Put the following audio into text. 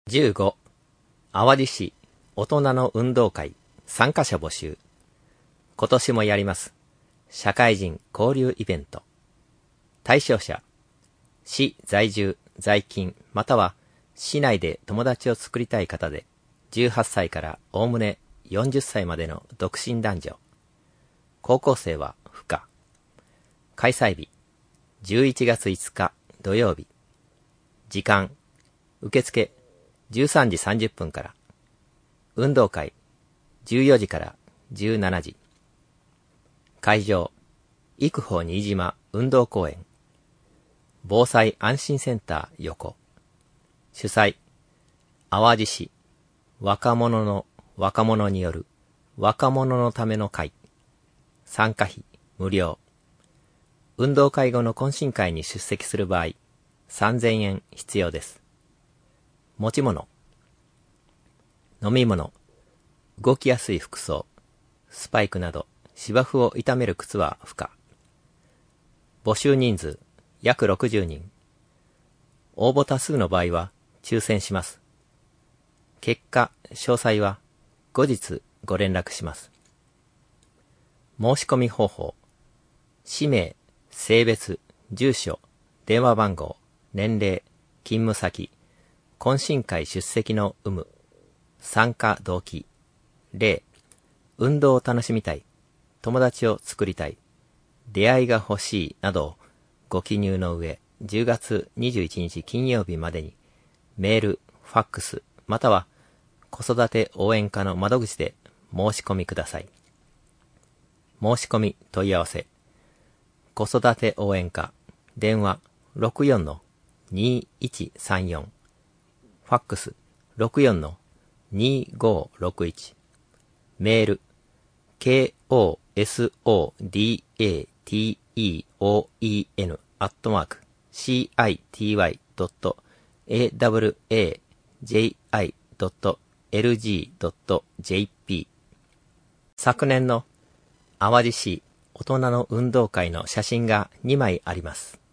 15、淡路市大人の運動会参加者募集。今年もやります。社会人交流イベント。対象者、市在住、在勤、または市内で友達を作りたい方で、18歳からおおむね40歳までの独身男女。高校生は不可。開催日、11月5日土曜日。時間、受付13時30分から。運動会、14時から17時。会場、育保新島運動公園。防災安心センター横。主催、淡路市若者の若者による若者のための会。参加費無料。運動会後の懇親会に出席する場合、3000円必要です。持ち物、飲み物、動きやすい服装、スパイクなど芝生を傷める靴は不可。募集人数約60人。応募多数の場合は抽選します。結果、詳細は後日ご連絡します。申し込み方法、氏名、性別、住所、電話番号、年齢、勤務先、懇親会出席の有無、参加動機、例、運動を楽しみたい、友達を作りたい、出会いが欲しいなどをご記入の上、10月21日金曜日までにメール、ファックス、または子育て応援課の窓口で申し込みください。申し込み問い合わせ、子育て応援課、電話 64-2134、ファックス 64-2561、メール kosodateoin@city.awaji.lg.jp。 昨年の淡路市大人の運動会の写真が2枚あります。